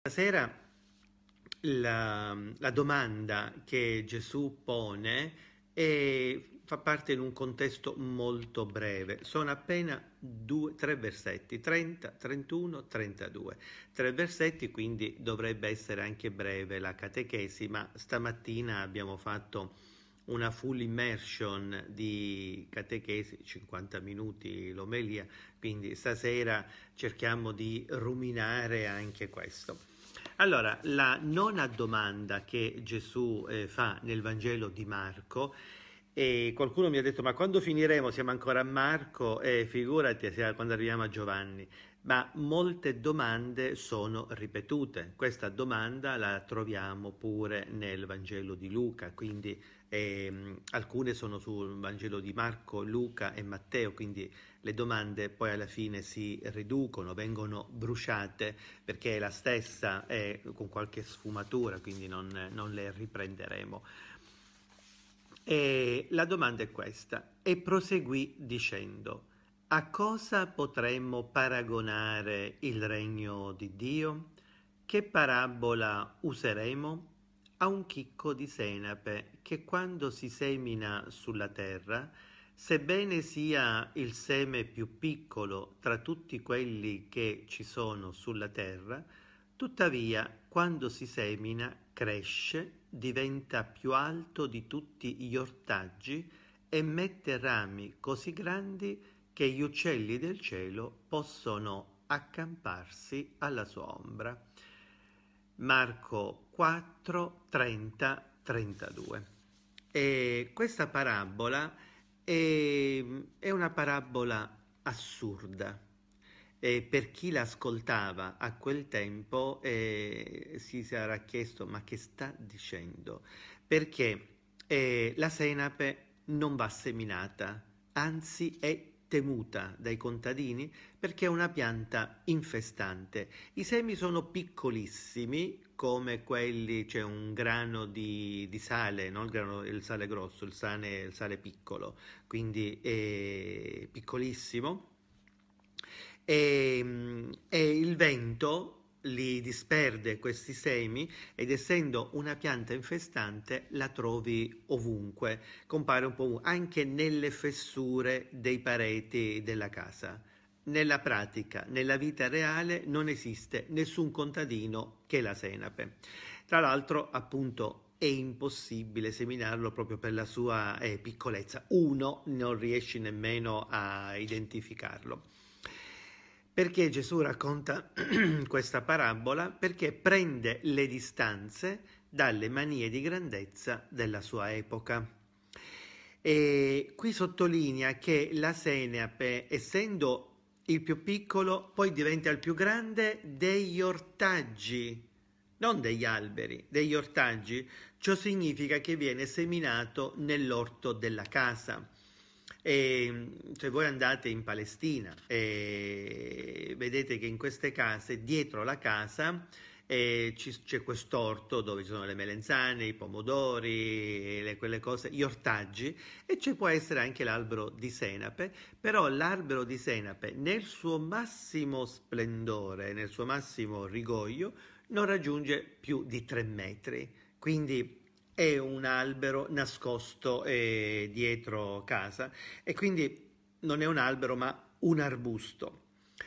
Stasera la domanda che Gesù pone fa parte in un contesto molto breve. Sono appena tre versetti, 30, 31, 32. Tre versetti, quindi dovrebbe essere anche breve la catechesi, ma stamattina abbiamo fatto una full immersion di catechesi, 50 minuti l'omelia, quindi stasera cerchiamo di ruminare anche questo. Allora, la nona domanda che Gesù fa nel Vangelo di Marco, e qualcuno mi ha detto: ma quando finiremo? Siamo ancora a Marco? Figurati quando arriviamo a Giovanni. Ma molte domande sono ripetute. Questa domanda la troviamo pure nel Vangelo di Luca, quindi alcune sono sul Vangelo di Marco, Luca e Matteo, quindi le domande poi alla fine si riducono, vengono bruciate perché è la stessa, con qualche sfumatura, quindi non le riprenderemo. E la domanda è questa, e proseguì dicendo: a cosa potremmo paragonare il regno di Dio? Che parabola useremo? A un chicco di senape che quando si semina sulla terra, sebbene sia il seme più piccolo tra tutti quelli che ci sono sulla terra, tuttavia quando si semina cresce, diventa più alto di tutti gli ortaggi e mette rami così grandi che gli uccelli del cielo possono accamparsi alla sua ombra. Marco 4, 30, 32. E questa parabola è una parabola assurda. E per chi l'ascoltava a quel tempo si sarà chiesto: ma che sta dicendo? Perché la senape non va seminata, anzi è temuta dai contadini perché è una pianta infestante. I semi sono piccolissimi, come quelli, c'è un grano di sale, non il sale grosso, il sale piccolo, quindi è piccolissimo. E il vento li disperde questi semi ed essendo una pianta infestante la trovi ovunque, compare un po' anche nelle fessure dei pareti della casa. Nella pratica, nella vita reale, non esiste nessun contadino che la senape. Tra l'altro, appunto, è impossibile seminarlo proprio per la sua piccolezza. Uno non riesce nemmeno a identificarlo. Perché Gesù racconta questa parabola? Perché prende le distanze dalle manie di grandezza della sua epoca. E qui sottolinea che la senape, essendo il più piccolo, poi diventa il più grande degli ortaggi, non degli alberi, degli ortaggi. Ciò significa che viene seminato nell'orto della casa. Se voi andate in Palestina e vedete che in queste case, dietro la casa, c'è quest'orto dove ci sono le melenzane, i pomodori, quelle cose, gli ortaggi, e ci può essere anche l'albero di senape, però l'albero di senape nel suo massimo splendore, nel suo massimo rigoglio, non raggiunge più di 3 metri, quindi è un albero nascosto dietro casa e quindi non è un albero ma un arbusto.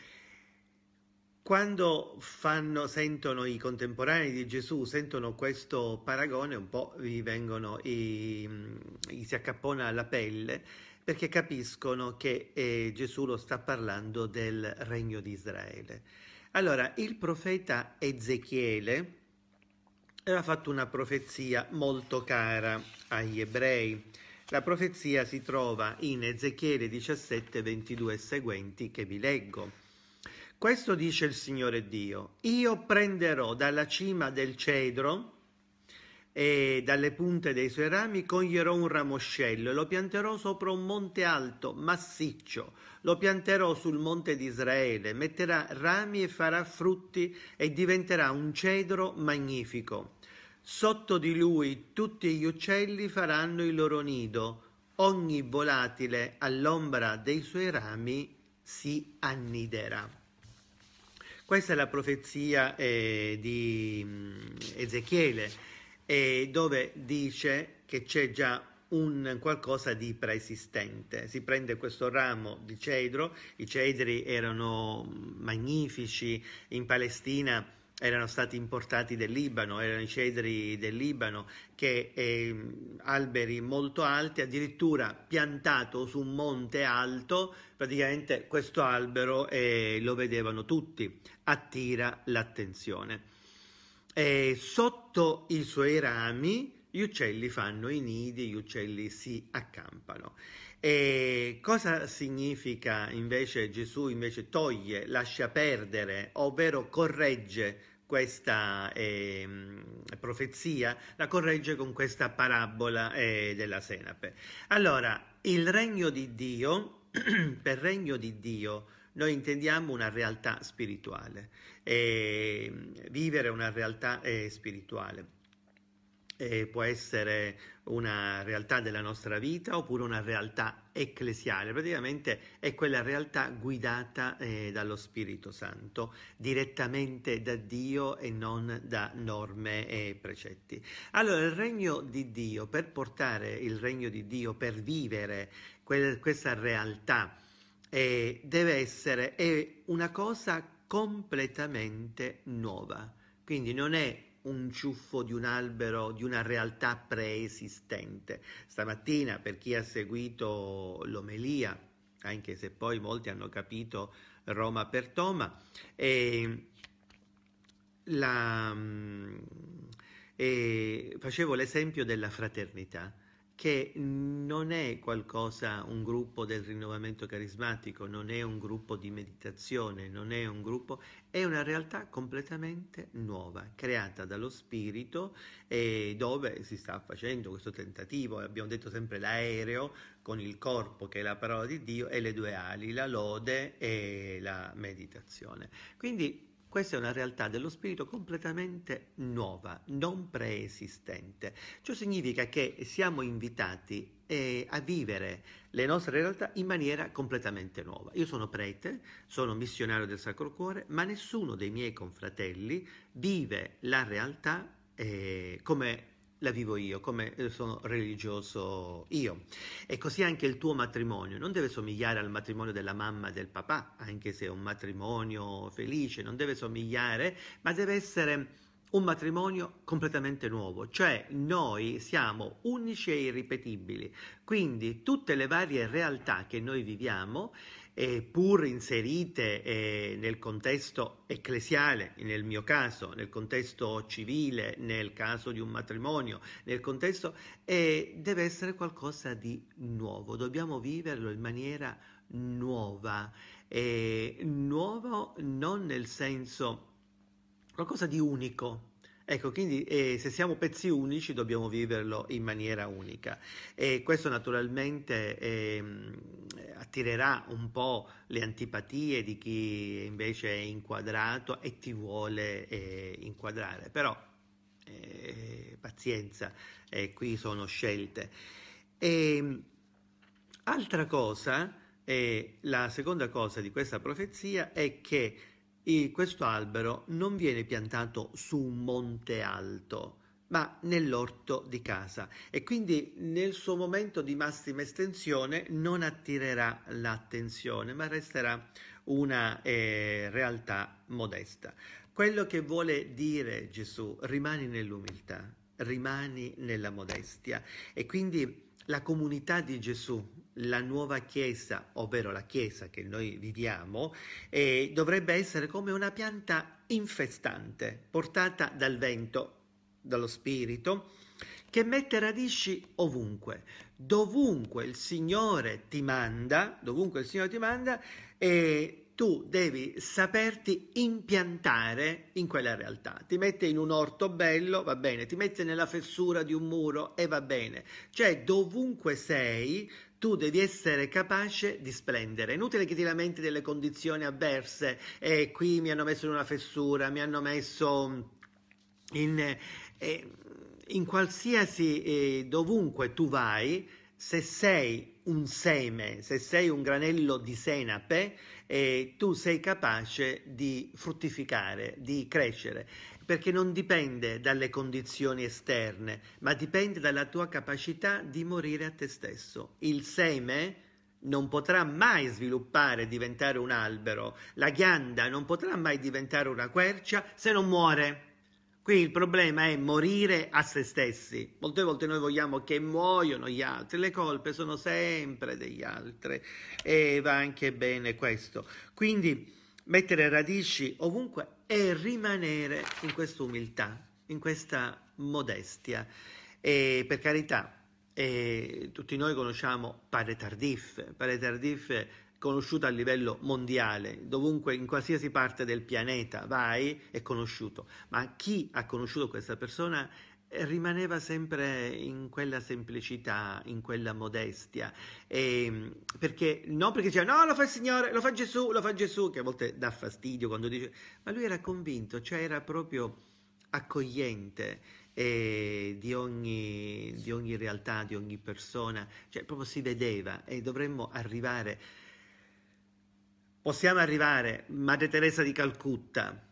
Quando sentono i contemporanei di Gesù, sentono questo paragone, un po' gli si accappona la pelle perché capiscono che Gesù lo sta parlando del regno di Israele. Allora, il profeta Ezechiele aveva fatto una profezia molto cara agli ebrei. La profezia si trova in Ezechiele 17, 22 e seguenti, che vi leggo. Questo dice il Signore Dio: io prenderò dalla cima del cedro e dalle punte dei suoi rami coglierò un ramoscello e lo pianterò sopra un monte alto, massiccio, lo pianterò sul monte di Israele, metterà rami e farà frutti e diventerà un cedro magnifico. Sotto di lui tutti gli uccelli faranno il loro nido, ogni volatile all'ombra dei suoi rami si anniderà. Questa è la profezia di Ezechiele, dove dice che c'è già un qualcosa di preesistente. Si prende questo ramo di cedro, i cedri erano magnifici, in Palestina erano stati importati del Libano, erano i cedri del Libano, che alberi molto alti, addirittura piantato su un monte alto, praticamente questo albero lo vedevano tutti, attira l'attenzione. Sotto i suoi rami gli uccelli fanno i nidi, gli uccelli si accampano. Cosa significa invece Gesù? Invece toglie, lascia perdere, ovvero corregge questa profezia, la corregge con questa parabola della senape. Allora, il regno di Dio, per regno di Dio, noi intendiamo una realtà spirituale, vivere una realtà spirituale. Può essere una realtà della nostra vita oppure una realtà ecclesiale, praticamente è quella realtà guidata dallo Spirito Santo, direttamente da Dio e non da norme e precetti. Allora il regno di Dio, per portare il regno di Dio, per vivere questa realtà, deve essere una cosa completamente nuova, quindi non è un ciuffo di un albero, di una realtà preesistente. Stamattina, per chi ha seguito l'omelia, anche se poi molti hanno capito Roma per Toma, facevo l'esempio della fraternità, che non è qualcosa, un gruppo del rinnovamento carismatico, non è un gruppo di meditazione, non è un gruppo, è una realtà completamente nuova, creata dallo Spirito, dove si sta facendo questo tentativo, abbiamo detto sempre l'aereo, con il corpo che è la parola di Dio e le due ali, la lode e la meditazione. Quindi questa è una realtà dello spirito completamente nuova, non preesistente. Ciò significa che siamo invitati a vivere le nostre realtà in maniera completamente nuova. Io sono prete, sono missionario del Sacro Cuore, ma nessuno dei miei confratelli vive la realtà come la vivo io, come sono religioso io. E così anche il tuo matrimonio non deve somigliare al matrimonio della mamma e del papà, anche se è un matrimonio felice, non deve somigliare, ma deve essere un matrimonio completamente nuovo, cioè noi siamo unici e irripetibili, quindi tutte le varie realtà che noi viviamo, pur inserite nel contesto ecclesiale, nel mio caso, nel contesto civile, nel caso di un matrimonio, nel contesto, deve essere qualcosa di nuovo, dobbiamo viverlo in maniera nuova, nuovo non nel senso qualcosa di unico. Ecco, quindi se siamo pezzi unici dobbiamo viverlo in maniera unica, e questo naturalmente attirerà un po' le antipatie di chi invece è inquadrato e ti vuole inquadrare, però pazienza, qui sono scelte. Altra cosa, la seconda cosa di questa profezia è che questo albero non viene piantato su un monte alto, ma nell'orto di casa, e quindi nel suo momento di massima estensione non attirerà l'attenzione, ma resterà una realtà modesta. Quello che vuole dire Gesù: rimani nell'umiltà, rimani nella modestia, e quindi la comunità di Gesù, la nuova Chiesa, ovvero la Chiesa che noi viviamo, dovrebbe essere come una pianta infestante, portata dal vento, dallo Spirito, che mette radici ovunque, dovunque il Signore ti manda, e tu devi saperti impiantare in quella realtà. Ti mette in un orto bello, va bene, ti mette nella fessura di un muro e va bene. Cioè, dovunque sei, tu devi essere capace di splendere. È inutile che ti lamenti delle condizioni avverse, qui mi hanno messo in una fessura, mi hanno messo in qualsiasi, dovunque tu vai, se sei un seme, se sei un granello di senape, tu sei capace di fruttificare, di crescere, perché non dipende dalle condizioni esterne, ma dipende dalla tua capacità di morire a te stesso. Il seme non potrà mai sviluppare e diventare un albero, la ghianda non potrà mai diventare una quercia se non muore. Qui il problema è morire a se stessi. Molte volte noi vogliamo che muoiono gli altri, le colpe sono sempre degli altri e va anche bene questo. Quindi mettere radici ovunque e rimanere in questa umiltà, in questa modestia. E per carità, tutti noi conosciamo Padre Tardif conosciuto a livello mondiale, dovunque, in qualsiasi parte del pianeta vai, è conosciuto. Ma chi ha conosciuto questa persona rimaneva sempre in quella semplicità, in quella modestia, perché non perché diceva no, lo fa il Signore, lo fa Gesù, che a volte dà fastidio quando dice, ma lui era convinto, cioè era proprio accogliente di ogni realtà, di ogni persona, cioè proprio si vedeva e dovremmo arrivare, possiamo arrivare, Madre Teresa di Calcutta,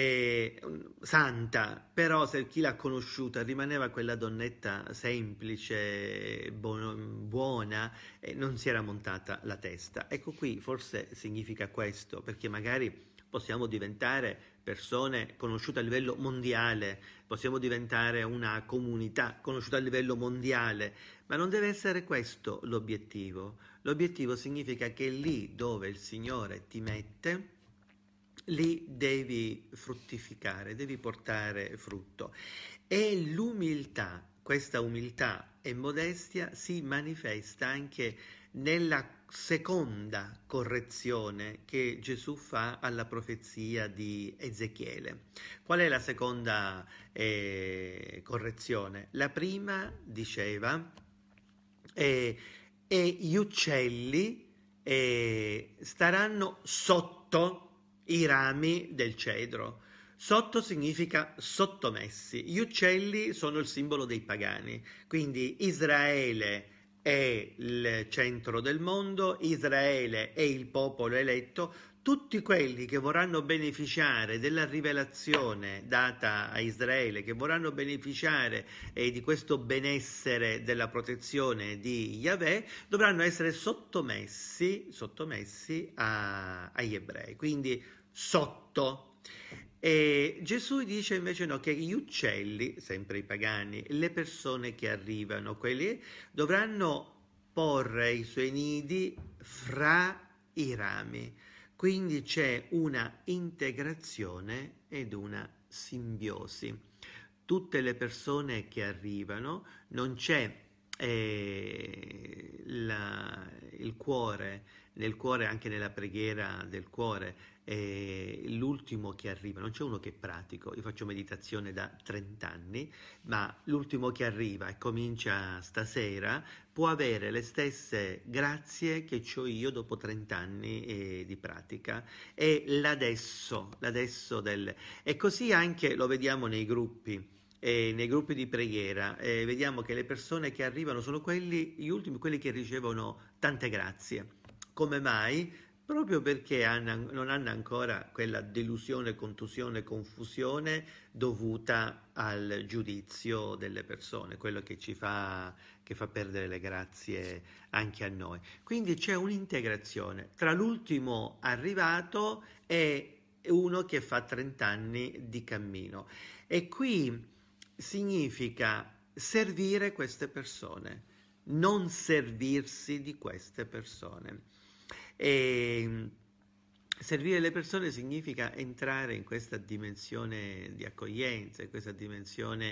santa, però se chi l'ha conosciuta rimaneva quella donnetta semplice, buona, e non si era montata la testa. Ecco qui forse significa questo, perché magari possiamo diventare persone conosciute a livello mondiale, possiamo diventare una comunità conosciuta a livello mondiale, ma non deve essere questo l'obiettivo. L'obiettivo significa che lì dove il Signore ti mette, lì devi fruttificare, devi portare frutto. E l'umiltà, questa umiltà e modestia si manifesta anche nella seconda correzione che Gesù fa alla profezia di Ezechiele. Qual è la seconda correzione? La prima diceva e gli uccelli staranno sotto i rami del cedro. Sotto significa sottomessi. Gli uccelli sono il simbolo dei pagani, quindi Israele è il centro del mondo, Israele è il popolo eletto, tutti quelli che vorranno beneficiare della rivelazione data a Israele, che vorranno beneficiare di questo benessere della protezione di Yahweh, dovranno essere sottomessi agli ebrei, quindi sotto. E Gesù dice invece no, che gli uccelli, sempre i pagani, le persone che arrivano, quelli dovranno porre i suoi nidi fra i rami. Quindi c'è una integrazione ed una simbiosi. Tutte le persone che arrivano, non c'è il cuore, nel cuore, anche nella preghiera del cuore, l'ultimo che arriva, non c'è uno che è pratico, io faccio meditazione da 30 anni, ma l'ultimo che arriva e comincia stasera può avere le stesse grazie che ho io dopo 30 anni di pratica, e l'adesso e così anche lo vediamo nei gruppi di preghiera, vediamo che le persone che arrivano sono gli ultimi, quelli che ricevono tante grazie. Come mai? Proprio perché non hanno ancora quella delusione, contusione, confusione dovuta al giudizio delle persone, quello che che fa perdere le grazie anche a noi. Quindi c'è un'integrazione tra l'ultimo arrivato e uno che fa 30 anni di cammino. E qui significa servire queste persone, non servirsi di queste persone. E servire le persone significa entrare in questa dimensione di accoglienza, in questa dimensione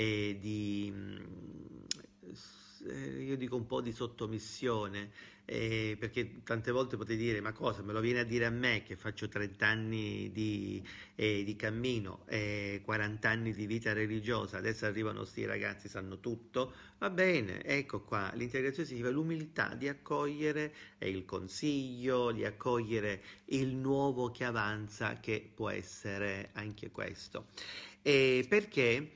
io dico un po' di sottomissione, perché tante volte potete dire ma cosa, me lo viene a dire a me che faccio 30 anni di cammino, 40 anni di vita religiosa, adesso arrivano sti ragazzi, sanno tutto, va bene, ecco qua, l'integrazione significa l'umiltà di accogliere il consiglio, di accogliere il nuovo che avanza, che può essere anche questo. Perché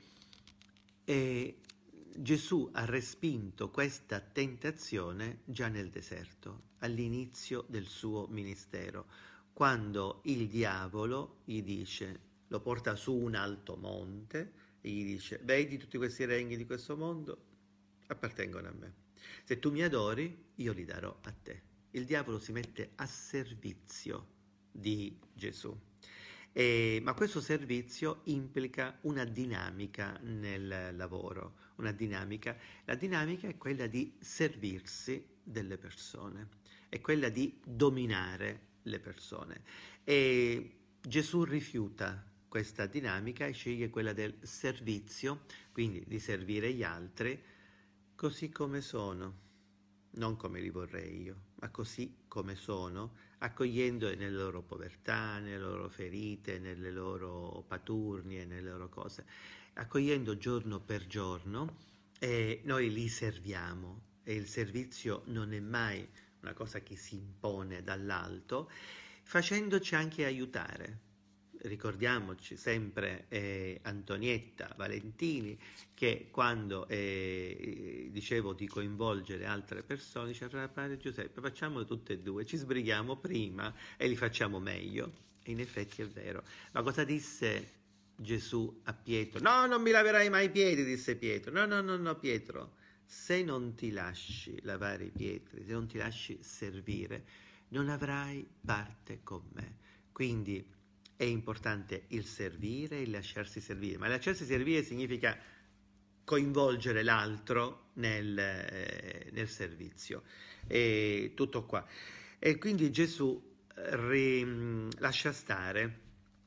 Gesù ha respinto questa tentazione già nel deserto, all'inizio del suo ministero, quando il diavolo gli dice, lo porta su un alto monte e gli dice, vedi tutti questi regni di questo mondo? Appartengono a me. Se tu mi adori, io li darò a te. Il diavolo si mette a servizio di Gesù. Ma questo servizio implica una dinamica nel lavoro, una dinamica. La dinamica è quella di servirsi delle persone, è quella di dominare le persone. E Gesù rifiuta questa dinamica e sceglie quella del servizio, quindi di servire gli altri così come sono, non come li vorrei io, ma così come sono, accogliendo nelle loro povertà, nelle loro ferite, nelle loro paturnie, nelle loro cose, accogliendo giorno per giorno, e noi li serviamo e il servizio non è mai una cosa che si impone dall'alto, facendoci anche aiutare. Ricordiamoci sempre Antonietta Valentini, che quando dicevo di coinvolgere altre persone, diceva padre Giuseppe, facciamolo tutte e due, ci sbrighiamo prima e li facciamo meglio. E in effetti è vero. Ma cosa disse Gesù a Pietro? No, non mi laverai mai i piedi, disse Pietro. No, no, no, no, Pietro, se non ti lasci lavare i piedi, se non ti lasci servire, non avrai parte con me. Quindi è importante il servire, il lasciarsi servire, ma lasciarsi servire significa coinvolgere l'altro nel servizio. E tutto qua. E quindi Gesù lascia stare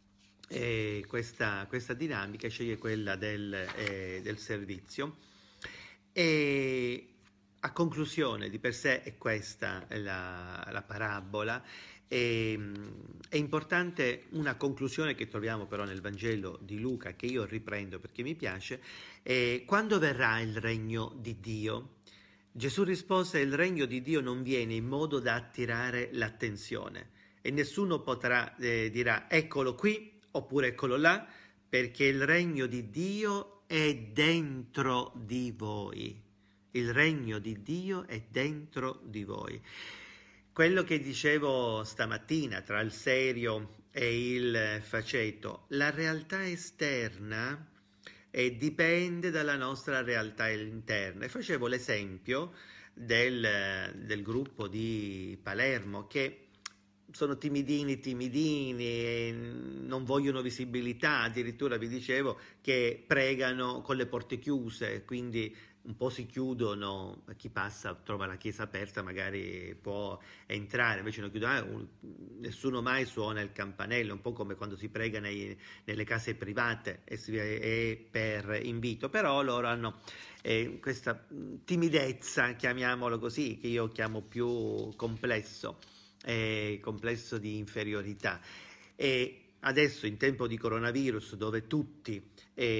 questa dinamica, sceglie quella del servizio. E a conclusione, di per sé è questa la parabola. È importante una conclusione che troviamo però nel Vangelo di Luca, che io riprendo perché mi piace. Quando verrà il regno di Dio? Gesù rispose: il regno di Dio non viene in modo da attirare l'attenzione e nessuno dirà eccolo qui oppure eccolo là, perché il regno di Dio è dentro di voi. Il regno di Dio è dentro di voi. Quello che dicevo stamattina tra il serio e il faceto, la realtà esterna dipende dalla nostra realtà interna. E facevo l'esempio del gruppo di Palermo che sono timidini, non vogliono visibilità, addirittura vi dicevo che pregano con le porte chiuse, quindi un po' si chiudono, chi passa trova la chiesa aperta, magari può entrare, invece non chiudono, nessuno mai suona il campanello, un po' come quando si prega nelle case private e per invito, però loro hanno questa timidezza, chiamiamolo così, che io chiamo più complesso di inferiorità. E adesso in tempo di coronavirus, dove tutti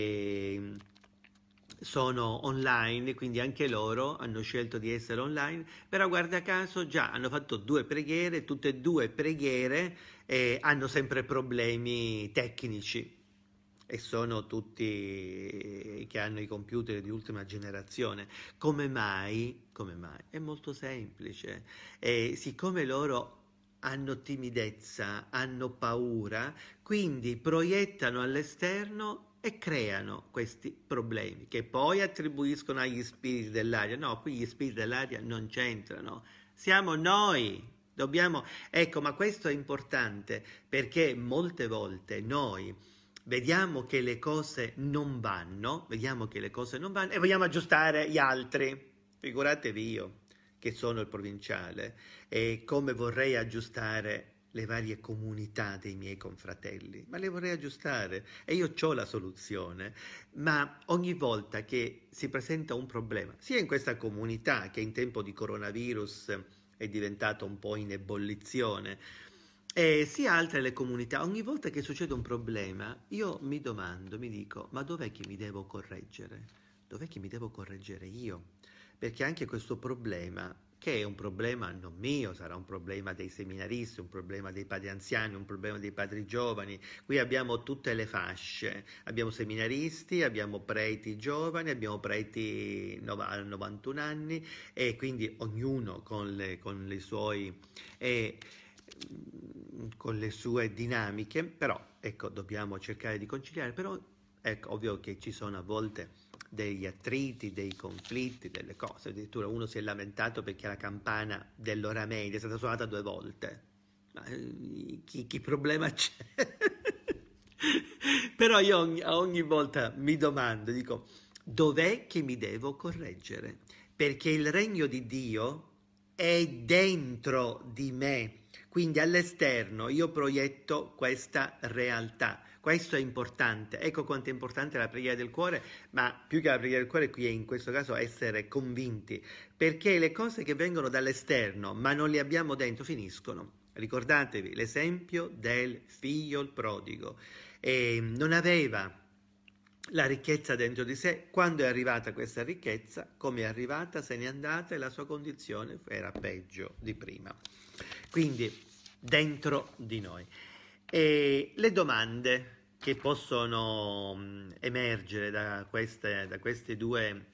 sono online, quindi anche loro hanno scelto di essere online, però guarda caso già hanno fatto 2 preghiere, tutte e 2 preghiere hanno sempre problemi tecnici e sono tutti che hanno i computer di ultima generazione. Come mai? Come mai? È molto semplice. Siccome loro hanno timidezza, hanno paura, quindi proiettano all'esterno e creano questi problemi che poi attribuiscono agli spiriti dell'aria. No, qui gli spiriti dell'aria non c'entrano, siamo noi. Dobbiamo, ecco, ma questo è importante perché molte volte noi vediamo che le cose non vanno, e vogliamo aggiustare gli altri. Figuratevi io, che sono il provinciale, e come vorrei aggiustare le varie comunità dei miei confratelli, ma le vorrei aggiustare e io ho la soluzione, ma ogni volta che si presenta un problema, sia in questa comunità che in tempo di coronavirus è diventata un po' in ebollizione, e sia altre le comunità, ogni volta che succede un problema, io mi domando, mi dico, ma dov'è che mi devo correggere? Dov'è che mi devo correggere io? Perché anche questo problema, che è un problema non mio, sarà un problema dei seminaristi, un problema dei padri anziani, un problema dei padri giovani, qui abbiamo tutte le fasce, abbiamo seminaristi, abbiamo preti giovani, abbiamo preti a 91 anni e quindi ognuno con i suoi... con le sue dinamiche, però ecco, dobbiamo cercare di conciliare, però ecco, ovvio che ci sono a volte degli attriti, dei conflitti, delle cose, addirittura uno si è lamentato perché la campana dell'ora media è stata suonata 2 volte. Ma, chi problema c'è? Però io ogni volta mi domando, dico, dov'è che mi devo correggere? Perché il regno di Dio è dentro di me, quindi all'esterno io proietto questa realtà. Questo è importante. Ecco quanto è importante la preghiera del cuore, ma più che la preghiera del cuore qui è in questo caso essere convinti, perché le cose che vengono dall'esterno, ma non le abbiamo dentro, finiscono. Ricordatevi l'esempio del figlio il prodigo. Non aveva la ricchezza dentro di sé. Quando è arrivata questa ricchezza, come è arrivata, se n'è andata e la sua condizione era peggio di prima. Quindi dentro di noi. E le domande che possono emergere da queste due,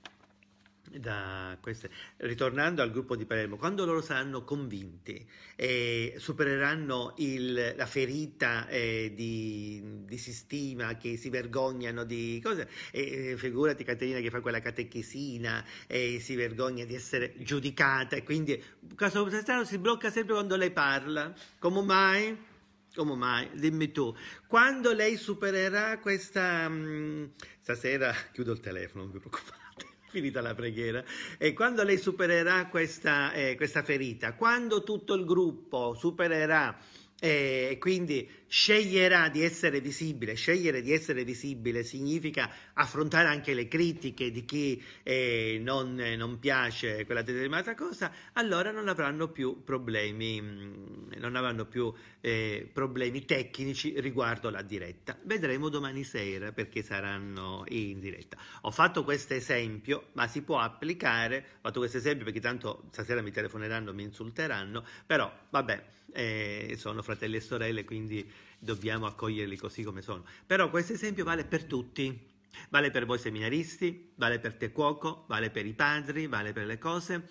ritornando al gruppo di Palermo, quando loro saranno convinti e supereranno la ferita di sistema, che si vergognano di cose, figurati Caterina che fa quella catechesina e si vergogna di essere giudicata, e quindi caso strano si blocca sempre quando lei parla. Come mai? Come mai? Dimmi tu. Quando lei supererà questa... stasera chiudo il telefono, non vi preoccupate, finita la preghiera. E quando lei supererà questa ferita, quando tutto il gruppo supererà e quindi sceglierà di essere visibile, scegliere di essere visibile significa affrontare anche le critiche di chi non piace quella determinata cosa, allora non avranno più problemi, problemi tecnici riguardo la diretta. Vedremo domani sera perché saranno in diretta. Ho fatto questo esempio, ma si può applicare, ho fatto questo esempio perché tanto stasera mi telefoneranno, mi insulteranno, però vabbè, sono fratelli e sorelle, quindi dobbiamo accoglierli così come sono. Però questo esempio vale per tutti, vale per voi seminaristi, vale per te cuoco, vale per i padri, vale per le cose.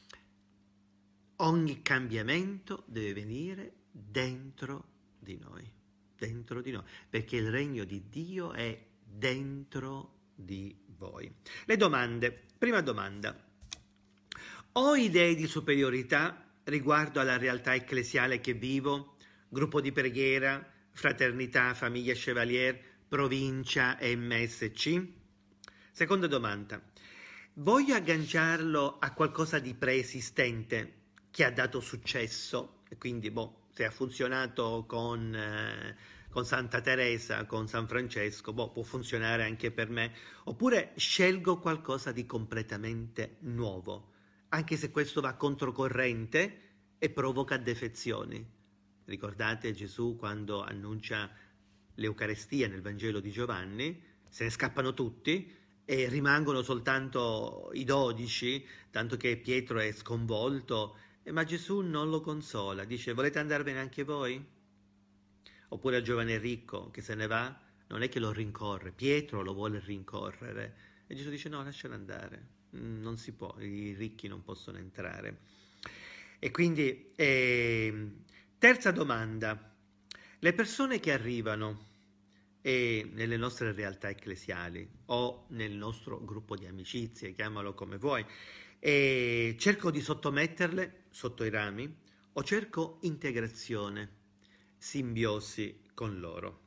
Ogni cambiamento deve venire dentro di noi, perché il regno di Dio è dentro di voi. Le domande. Prima domanda. Ho idee di superiorità riguardo alla realtà ecclesiale che vivo? Gruppo di preghiera, fraternità, famiglia Chevalier, provincia MSC? Seconda domanda. Voglio agganciarlo a qualcosa di preesistente che ha dato successo, e quindi se ha funzionato con Santa Teresa, con San Francesco, può funzionare anche per me, oppure scelgo qualcosa di completamente nuovo, anche se questo va controcorrente e provoca defezioni. Ricordate Gesù quando annuncia l'Eucarestia nel Vangelo di Giovanni, se ne scappano tutti e rimangono soltanto i 12, tanto che Pietro è sconvolto, ma Gesù non lo consola, dice: volete andarvene anche voi? Oppure al giovane ricco che se ne va, non è che lo rincorre, Pietro lo vuole rincorrere e Gesù dice: no, lascialo andare, non si può, i ricchi non possono entrare. E quindi terza domanda: le persone che arrivano nelle nostre realtà ecclesiali o nel nostro gruppo di amicizie, chiamalo come vuoi, cerco di sottometterle sotto i rami o cerco integrazione, simbiosi con loro?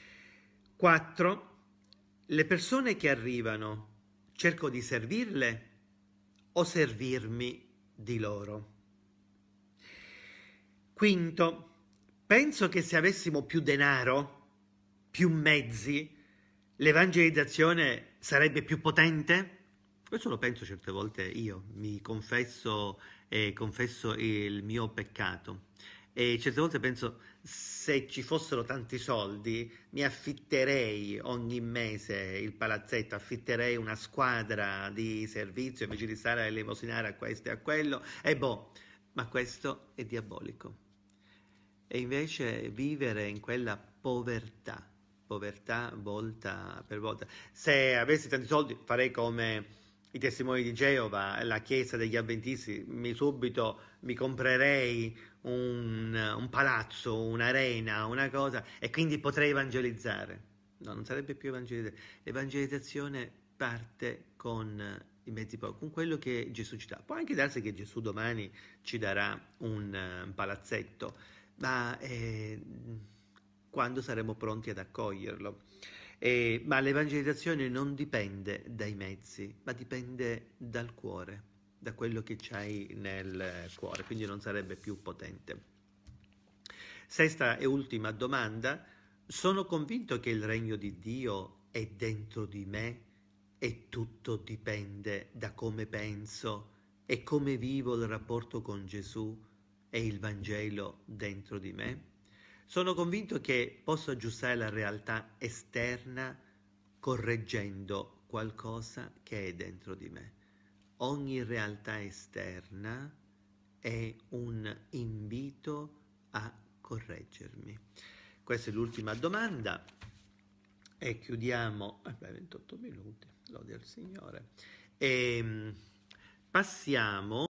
4. Le persone che arrivano, cerco di servirle o servirmi di loro? Quinto, penso che se avessimo più denaro, più mezzi, l'evangelizzazione sarebbe più potente? Questo lo penso certe volte io, mi confesso il mio peccato. E certe volte penso, se ci fossero tanti soldi, mi affitterei ogni mese il palazzetto, affitterei una squadra di servizio invece di stare a elemosinare a questo e a quello, ma questo è diabolico. E invece vivere in quella povertà volta per volta. Se avessi tanti soldi farei come i testimoni di Geova, la Chiesa degli Avventisti, subito mi comprerei un palazzo, un'arena, una cosa, e quindi potrei evangelizzare. No, non sarebbe più evangelizzazione. L'evangelizzazione parte con i mezzi con quello che Gesù ci dà. Può anche darsi che Gesù domani ci darà un palazzetto, ma quando saremo pronti ad accoglierlo. Ma l'evangelizzazione non dipende dai mezzi, ma dipende dal cuore, da quello che c'hai nel cuore, quindi non sarebbe più potente. Sesta e ultima domanda: sono convinto che il regno di Dio è dentro di me e tutto dipende da come penso e come vivo il rapporto con Gesù e il Vangelo dentro di me? Sono convinto che posso aggiustare la realtà esterna correggendo qualcosa che è dentro di me. Ogni realtà esterna è un invito a correggermi. Questa è l'ultima domanda e chiudiamo. 28 minuti, lode al Signore. Passiamo